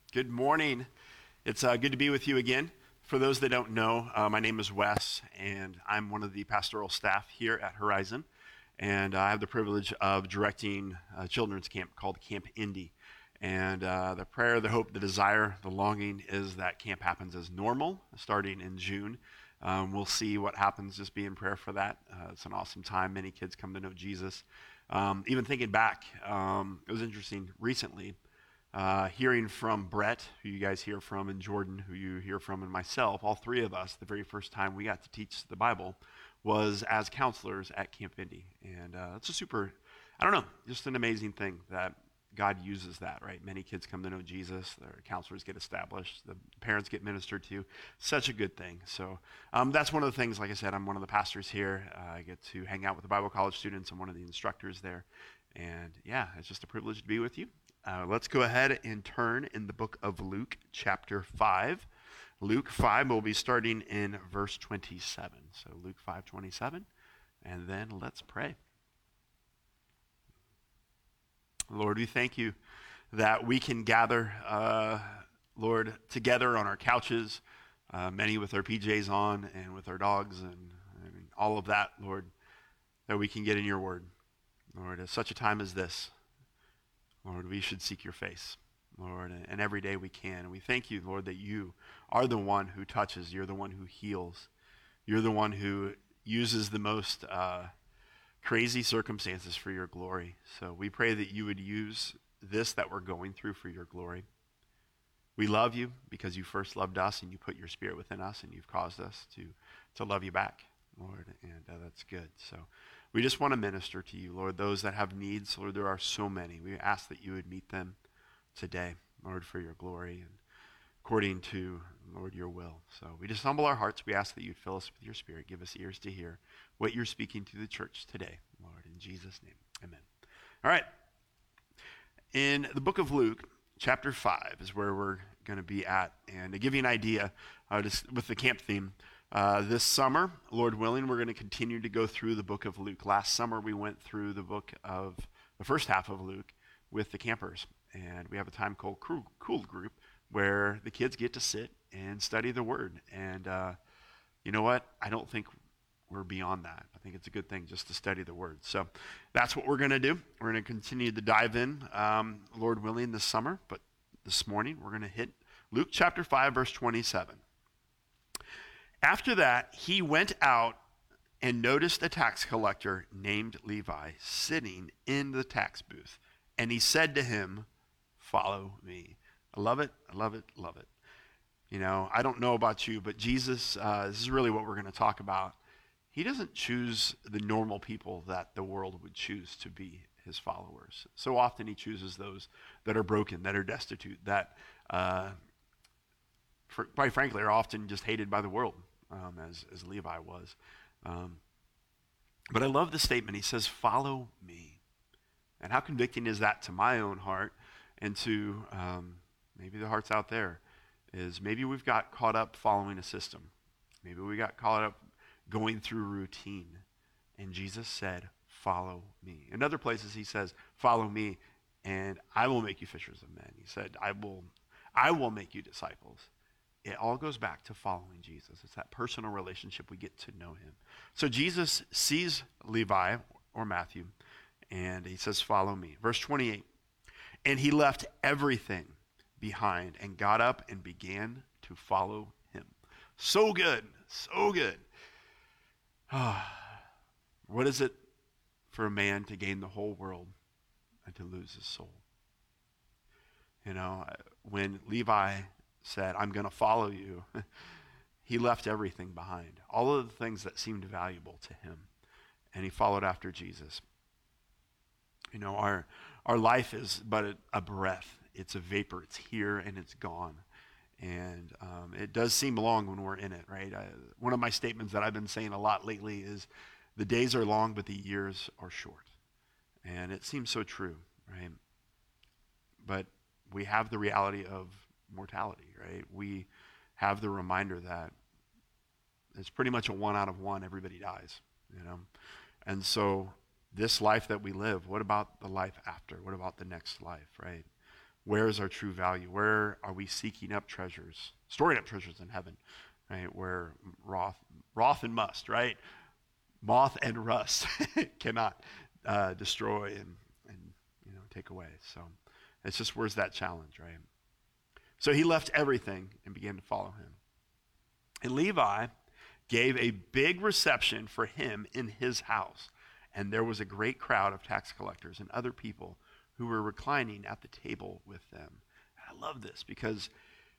Good morning. It's good to be with you again. For those that don't know, my name is Wes, and I'm one of the pastoral staff here at Horizon. And I have the privilege of directing a children's camp called Camp Indy. And the prayer, the hope, the desire, the longing is that camp happens as normal starting in June. We'll see what happens. Just be in prayer for that. It's an awesome time. Many kids come to know Jesus. Even thinking back, it was interesting recently. Hearing from Brett, who you guys hear from, and Jordan, who you hear from, and myself, all three of us, the very first time we got to teach the Bible was as counselors at Camp Indy. And it's I don't know, just an amazing thing that God uses that, right? Many kids come to know Jesus, their counselors get established, the parents get ministered to. Such a good thing. So that's one of the things, like I said, I'm one of the pastors here. I get to hang out with the Bible college students. I'm one of the instructors there. And yeah, it's just a privilege to be with you. Let's go ahead and turn in the book of Luke, chapter 5. Luke 5, we'll be starting in verse 27. So Luke 5:27, and then let's pray. Lord, we thank you that we can gather, Lord, together on our couches, many with our PJs on and with our dogs and all of that, Lord, that we can get in your word. Lord, at such a time as this, Lord, we should seek your face, Lord, and every day we can. And we thank you, Lord, that you are the one who touches. You're the one who heals. You're the one who uses the most crazy circumstances for your glory. So we pray that you would use this that we're going through for your glory. We love you because you first loved us and you put your spirit within us and you've caused us to love you back, Lord, and that's good. So we just want to minister to you, Lord. Those that have needs, Lord, there are so many. We ask that you would meet them today, Lord, for your glory and according to, Lord, your will. So we just humble our hearts. We ask that you'd fill us with your spirit. Give us ears to hear what you're speaking to the church today, Lord, in Jesus' name. Amen. All right. In the book of Luke, chapter 5 is where we're going to be at. And to give you an idea, just with the camp theme, this summer, Lord willing, we're going to continue to go through the book of Luke. Last summer, we went through the first half of Luke with the campers. And we have a time called Cool Group where the kids get to sit and study the Word. And you know what? I don't think we're beyond that. I think it's a good thing just to study the Word. So that's what we're going to do. We're going to continue to dive in, Lord willing, this summer. But this morning, we're going to hit Luke chapter 5, verse 27. After that, he went out and noticed a tax collector named Levi sitting in the tax booth. And he said to him, "Follow me." I love it. I love it. Love it. You know, I don't know about you, but Jesus, this is really what we're going to talk about. He doesn't choose the normal people that the world would choose to be his followers. So often he chooses those that are broken, that are destitute, that, quite frankly, are often just hated by the world, as Levi was. But I love the statement. He says, "Follow me." And how convicting is that to my own heart and to maybe the hearts out there, is maybe we've got caught up following a system. Maybe we got caught up going through routine. And Jesus said, "Follow me." In other places he says, "Follow me and I will make you fishers of men." He said, I will make you disciples. It all goes back to following Jesus. It's that personal relationship. We get to know him. So Jesus sees Levi or Matthew and he says, "Follow me." Verse 28, and he left everything behind and got up and began to follow him. So good, so good. What is it for a man to gain the whole world and to lose his soul? You know, when Levi said, "I'm going to follow you," he left everything behind, all of the things that seemed valuable to him, and he followed after Jesus. You know, our life is but a breath. It's a vapor. It's here and it's gone. And it does seem long when we're in it, right? One of my statements that I've been saying a lot lately is, the days are long, but the years are short. And it seems so true, right? But we have the reality of mortality, right? We have the reminder that it's pretty much a 1 out of 1, everybody dies, you know? And so this life that we live, what about the life after? What about the next life, right? Where is our true value? Where are we seeking up treasures, storing up treasures in heaven, right? Where wrath and must, right? Moth and rust cannot destroy and take away. So it's just, where's that challenge, right? So he left everything and began to follow him. And Levi gave a big reception for him in his house. And there was a great crowd of tax collectors and other people who were reclining at the table with them. And I love this because,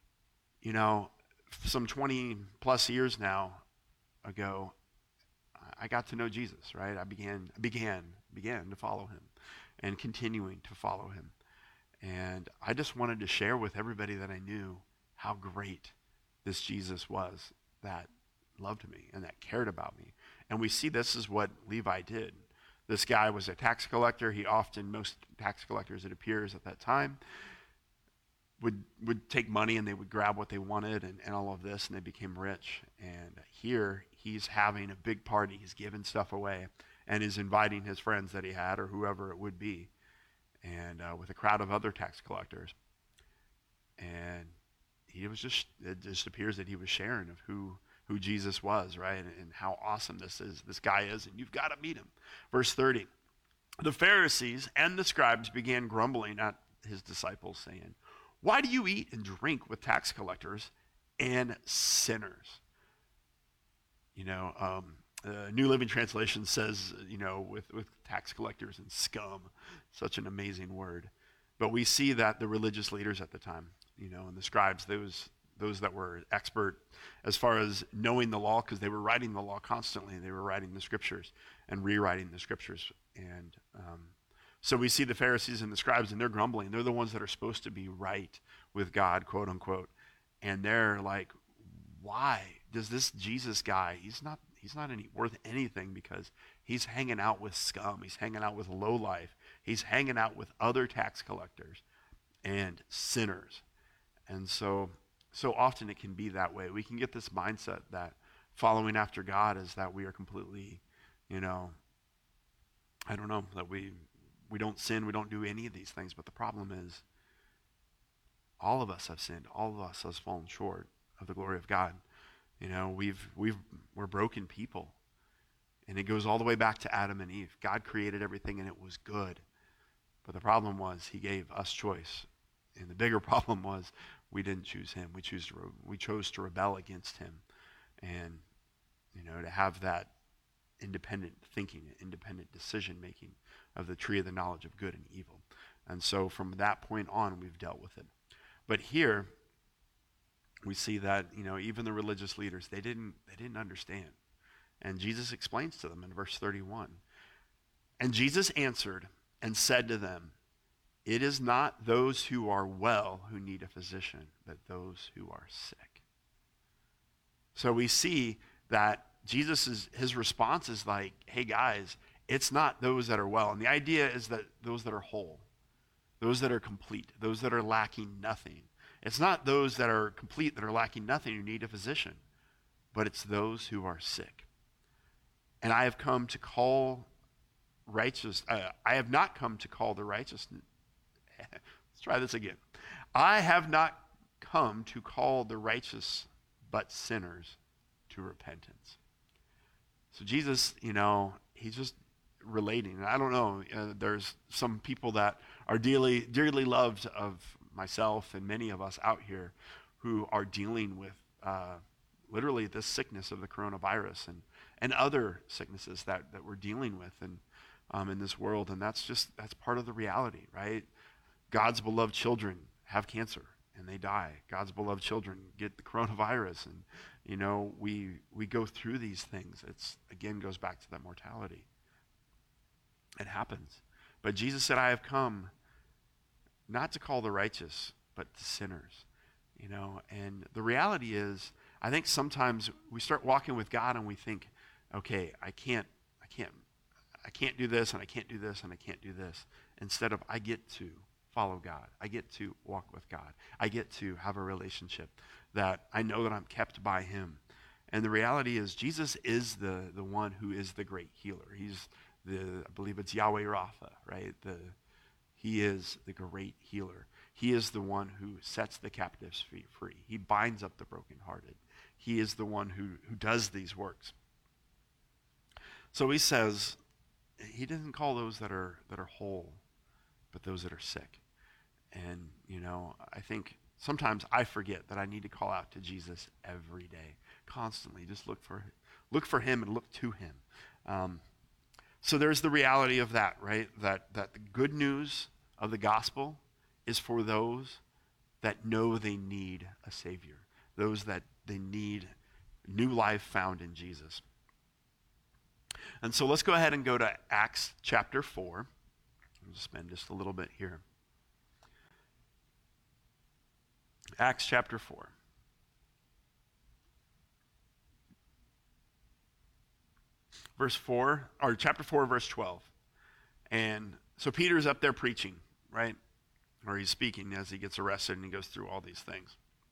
some 20 plus years now ago, I got to know Jesus, right? I began to follow him and continuing to follow him. And I just wanted to share with everybody that I knew how great this Jesus was that loved me and that cared about me. And we see this is what Levi did. This guy was a tax collector. Most tax collectors, it appears at that time, would take money and they would grab what they wanted and all of this, and they became rich. And here he's having a big party. He's giving stuff away and is inviting his friends that he had or whoever it would be, and with a crowd of other tax collectors. And it just appears that he was sharing of who Jesus was, right? And how awesome this guy is, and you've got to meet him. Verse 30, the Pharisees and the scribes began grumbling at his disciples, saying, "Why do you eat and drink with tax collectors and sinners?" New Living Translation says, with tax collectors and scum. Such an amazing word. But we see that the religious leaders at the time, and the scribes, those that were expert as far as knowing the law, because they were writing the law constantly. They were writing the scriptures and rewriting the scriptures. And so we see the Pharisees and the scribes, and they're grumbling. They're the ones that are supposed to be right with God, quote unquote. And they're like, why does this Jesus guy, he's not worth anything, because he's hanging out with scum. He's hanging out with lowlife. He's hanging out with other tax collectors and sinners. And so often it can be that way. We can get this mindset that following after God is that we are completely, that we don't sin, we don't do any of these things. But the problem is, all of us have sinned. All of us has fallen short of the glory of God. We're broken people. And it goes all the way back to Adam and Eve. God created everything and it was good. But the problem was he gave us choice. And the bigger problem was we didn't choose him. We chose to rebel against him. And, to have that independent thinking, independent decision making of the tree of the knowledge of good and evil. And so from that point on, we've dealt with it. But here, we see that, even the religious leaders, they didn't understand. And Jesus explains to them in verse 31. And Jesus answered and said to them, "It is not those who are well who need a physician, but those who are sick." So we see that his response is like, hey guys, it's not those that are well. And the idea is that those that are whole, those that are complete, those that are lacking nothing. It's not those that are complete, that are lacking nothing, who need a physician, but it's those who are sick. And I have come to call I have not come to call the righteous. Let's try this again. I have not come to call the righteous, but sinners to repentance. So Jesus, he's just relating. And I don't know, there's some people that are dearly loved of myself and many of us out here who are dealing with literally this sickness of the coronavirus and other sicknesses that we're dealing with in this world. And that's part of the reality, right? God's beloved children have cancer and they die. God's beloved children get the coronavirus, and we go through these things. It's, again, goes back to that mortality. It happens. But Jesus said, I have come not to call the righteous, but the sinners. And the reality is, I think sometimes we start walking with God and we think, okay, I can't do this, and I can't do this, and I can't do this. Instead of, I get to follow God. I get to walk with God. I get to have a relationship that I know that I'm kept by him. And the reality is, Jesus is the one who is the great healer. He's I believe it's Yahweh Rapha, right? He is the great healer. He is the one who sets the captives free. He binds up the brokenhearted. He is the one who does these works. So he says, he doesn't call those that are whole, but those that are sick. And, I think sometimes I forget that I need to call out to Jesus every day, constantly. Just look for him and look to him. So there's the reality of that, right? That the good news of the gospel is for those that know they need a Savior, those that they need new life found in Jesus. And so let's go ahead and go to Acts chapter 4. We'll spend just a little bit here. Acts chapter 4. Verse 4, or chapter 4, verse 12. And so Peter's up there preaching, right? Or he's speaking as he gets arrested and he goes through all these things.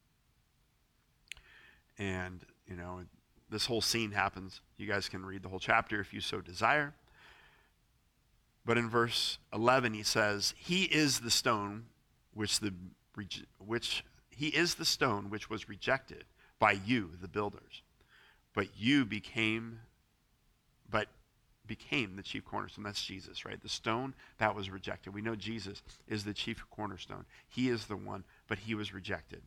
And, this whole scene happens. You guys can read the whole chapter if you so desire. But in verse 11 he says, He is the stone which was rejected by you, the builders, but became the chief cornerstone. That's Jesus, right? The stone that was rejected. We know Jesus is the chief cornerstone. He is the one, but he was rejected.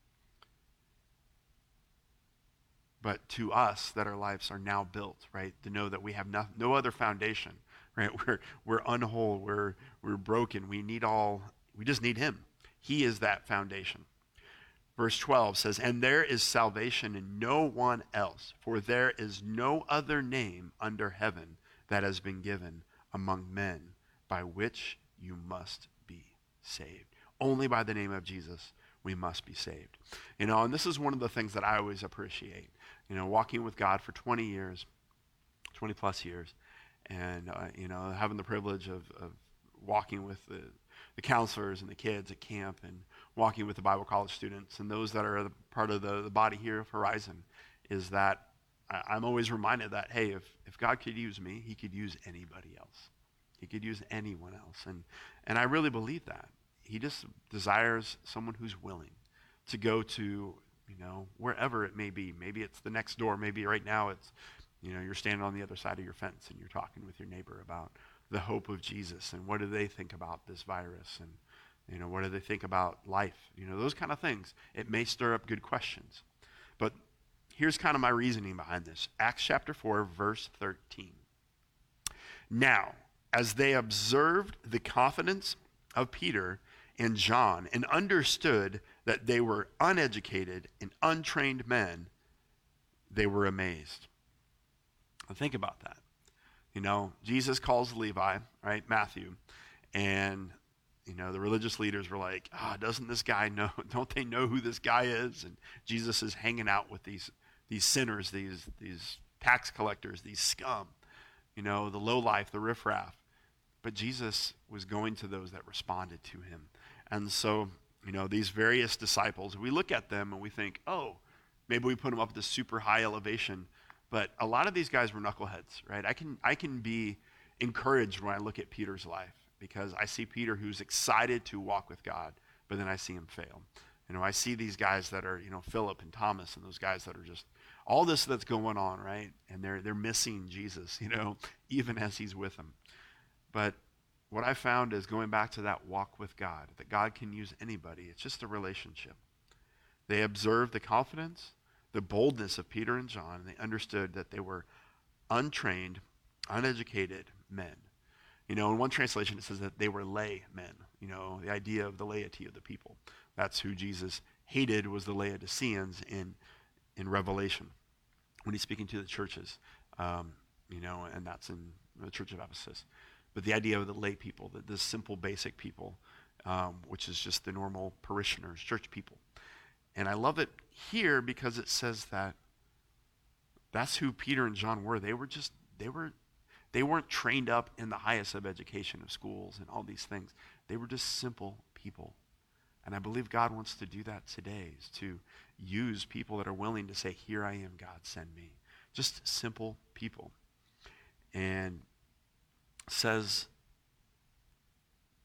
But to us, that our lives are now built, right? To know that we have no other foundation, right? We're unwhole, we're broken. We just need him. He is that foundation. Verse 12 says, And there is salvation in no one else, for there is no other name under heaven that has been given among men by which you must be saved. Only by the name of Jesus we must be saved. And this is one of the things that I always appreciate. Walking with God for 20 plus years, and, having the privilege of walking with the counselors and the kids at camp, and walking with the Bible college students and those that are part of the body here of Horizon, is that I'm always reminded that, hey, if God could use me, he could use anybody else. He could use anyone else. And I really believe that. He just desires someone who's willing to go to, wherever it may be. Maybe it's the next door. Maybe right now it's, you're standing on the other side of your fence and you're talking with your neighbor about the hope of Jesus and what do they think about this virus, and what do they think about life? Those kind of things. It may stir up good questions. But here's kind of my reasoning behind this. Acts chapter 4, verse 13. Now, as they observed the confidence of Peter and John and understood that they were uneducated and untrained men, they were amazed. Now think about that. Jesus calls Levi, right, Matthew, and, the religious leaders were like, doesn't this guy know, don't they know who this guy is? And Jesus is hanging out with these sinners, these tax collectors, these scum, the lowlife, the riffraff. But Jesus was going to those that responded to him. And so, these various disciples, we look at them and we think, oh, maybe we put them up at this super high elevation. But a lot of these guys were knuckleheads, right? I can be encouraged when I look at Peter's life, because I see Peter who's excited to walk with God, but then I see him fail. I see these guys that are, Philip and Thomas, and those guys that are just all this that's going on, right? And they're missing Jesus, even as he's with them. But what I found is, going back to that walk with God, that God can use anybody. It's just a relationship. They observed the confidence, the boldness of Peter and John, and they understood that they were untrained, uneducated men. In one translation it says that they were lay men. The idea of the laity of the people. That's who Jesus hated, was the Laodiceans in Revelation when he's speaking to the churches, and that's in the church of Ephesus. But the idea of the lay people, the simple, basic people, which is just the normal parishioners, church people. And I love it here because it says that that's who Peter and John were. They weren't trained up in the highest of education of schools and all these things. They were just simple people. And I believe God wants to do that today, is to use people that are willing to say, here I am, God, send me. Just simple people. And says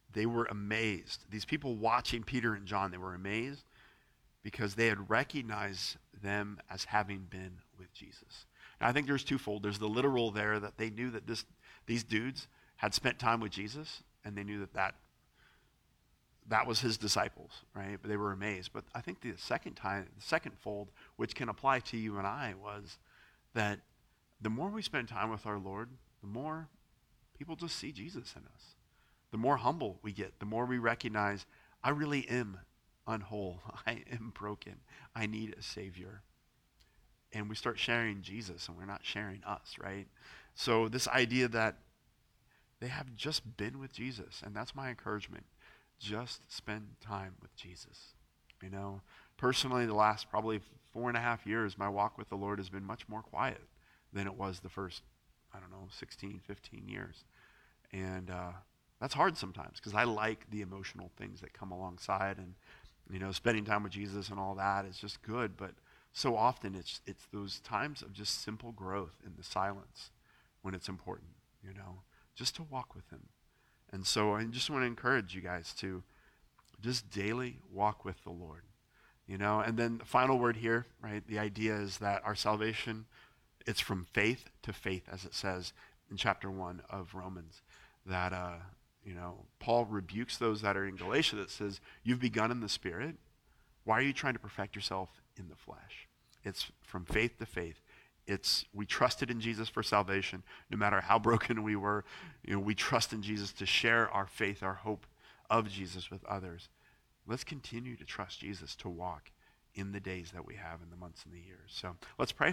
they were amazed. These people watching Peter and John, they were amazed because they had recognized them as having been with Jesus. Now, I think there's twofold. There's the literal there that they knew that these dudes had spent time with Jesus, and they knew that was his disciples, right? But they were amazed. But I think the second fold, which can apply to you and I, was that the more we spend time with our Lord, the more people just see Jesus in us. The more humble we get, the more we recognize, I really am unwhole. I am broken. I need a Savior. And we start sharing Jesus, and we're not sharing us, right? So this idea that they have just been with Jesus, and that's my encouragement. Just spend time with Jesus. You know, personally, the last probably 4.5 years, my walk with the Lord has been much more quiet than it was the first, 16, 15 years. And that's hard sometimes because I like the emotional things that come alongside, and, spending time with Jesus and all that is just good. But so often it's those times of just simple growth in the silence when it's important, just to walk with him. And so I just want to encourage you guys to just daily walk with the Lord, And then the final word here, right? The idea is that our salvation, it's from faith to faith, as it says in chapter 1 of Romans, that, Paul rebukes those that are in Galatia that says, you've begun in the Spirit. Why are you trying to perfect yourself in the flesh? It's from faith to faith. We trusted in Jesus for salvation, no matter how broken we were. We trust in Jesus to share our faith, our hope of Jesus with others. Let's continue to trust Jesus to walk in the days that we have, in the months and the years. So let's pray.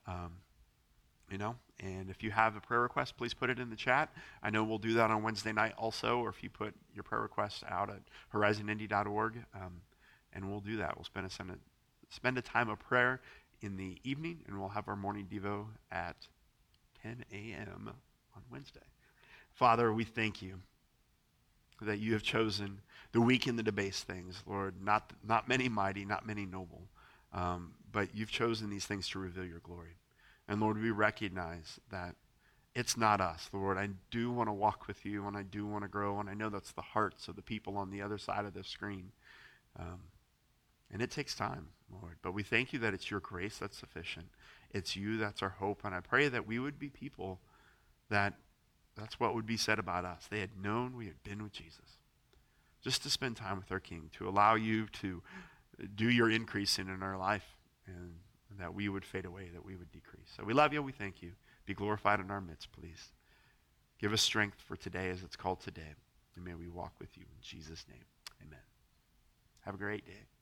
And if you have a prayer request, please put it in the chat. I know we'll do that on Wednesday night also, or if you put your prayer requests out at horizonindy.org, and we'll do that. We'll spend a time of prayer in the evening, and we'll have our morning devo at 10 a.m. on Wednesday. Father, we thank you that you have chosen the weak and the debased things, Lord, not many mighty, not many noble, but you've chosen these things to reveal your glory. And Lord, we recognize that it's not us. Lord, I do want to walk with you, and I do want to grow, and I know that's the hearts of the people on the other side of this screen. And it takes time, Lord. But we thank you that it's your grace that's sufficient. It's you that's our hope. And I pray that we would be people that's what would be said about us. They had known we had been with Jesus. Just to spend time with our King, to allow you to do your increasing in our life, and that we would fade away, that we would decrease. So we love you. We thank you. Be glorified in our midst, please. Give us strength for today as it's called today. And may we walk with you in Jesus' name. Amen. Have a great day.